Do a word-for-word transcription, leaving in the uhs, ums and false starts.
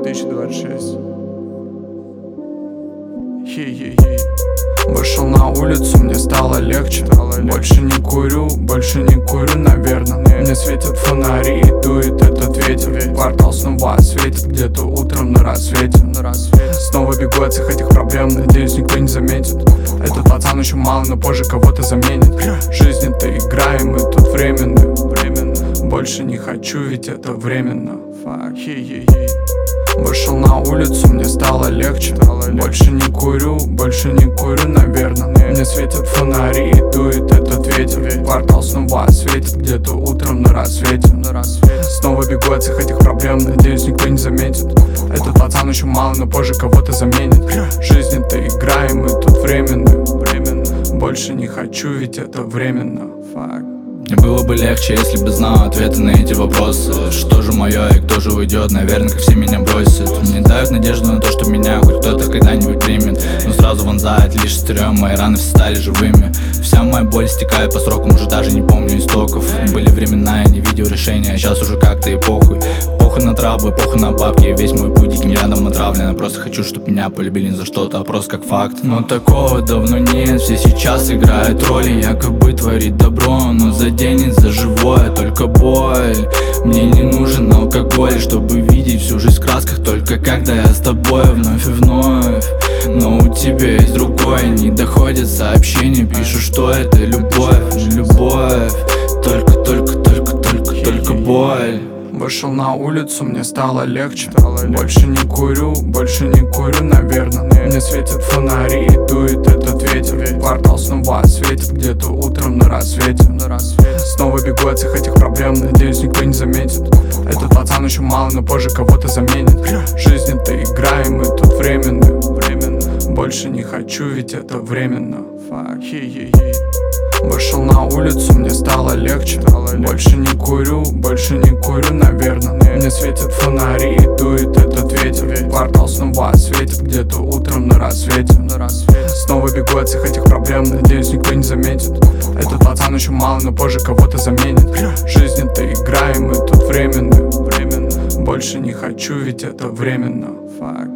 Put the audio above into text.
тысячи двадцать шесть. Хей-хей-хей. Вышел на улицу, мне стало легче. Больше не курю, больше не курю, наверное. Мне светят фонари и дует этот ветер. Квартал снова светит где-то утром на рассвете. Снова бегу от всех этих проблем, надеюсь, никто не заметит. Этот пацан еще мало, но позже кого-то заменит. Жизнь — это игра, и мы тут временно. Больше не хочу, ведь это временно. Хей-хей-хей. Вышел на улицу, мне стало легче. Больше не курю, больше не курю, наверное. Мне светят фонари и дует этот ветер. Квартал снова светит где-то утром на рассвете. Снова бегу от всех этих проблем, надеюсь, никто не заметит. Этот пацан еще мало, но позже кого-то заменит. Жизнь — это игра, и мы тут временно. Больше не хочу, ведь это временно. Мне было бы легче, если бы знал ответы на эти вопросы. Что же мое и кто же уйдет, наверное, как все меня бросят. Мне дают надежду на то, что меня хоть кто-то когда-нибудь примет. Но сразу вонзает лишь стрём, мои раны все стали живыми. Вся моя боль стекает по срокам, уже даже не помню истоков. Были времена, я не видел решения, а сейчас уже как-то и похуй. Похуй на травы, похуй на бабки, весь мой путь диким рядом отравлен. Я просто хочу, чтобы меня полюбили не за что-то, а просто как факт. Но такого давно нет, все сейчас играют роли. Якобы творит добро, но заденет за живое только боль. Мне не нужен алкоголь, чтобы видеть всю жизнь в красках. Только когда я с тобой вновь и вновь. Но у тебя есть другое, не доходят сообщения. Пишу, что это любовь, любовь. Только, только, только, только, только боль. Вышел на улицу, мне стало легче. Больше не курю, больше не курю, наверное. Мне светят фонари и дует этот ветер. Квартал снова светит где-то утром на рассвете. Снова бегу от всех этих проблем, надеюсь, никто не заметит. Этот пацан еще мало, но позже кого-то заменит. Жизнь — это игра, и мы тут временно. Больше не хочу, ведь это временно. Хей-хей-хей. Вышел на улицу, мне стало легче. Больше не курю, больше не курю, наверное. Мне светят фонари и дует этот ветер. Квартал снова светит где-то утром на рассвете. Снова бегу от всех этих проблем, надеюсь, никто не заметит. Этот пацан еще мало, но позже кого-то заменит. Жизнь — это игра, и мы тут временно. Больше не хочу, ведь это временно.